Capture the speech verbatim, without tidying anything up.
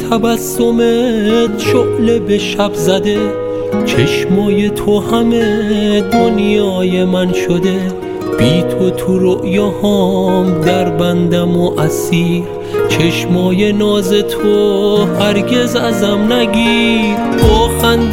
تبسمت شعله به شب زده، چشمای تو همه دنیای من شده. بی تو تو رؤیاهام در بندم و اسیر، چشمای ناز تو هرگز ازم نگیر. با خنده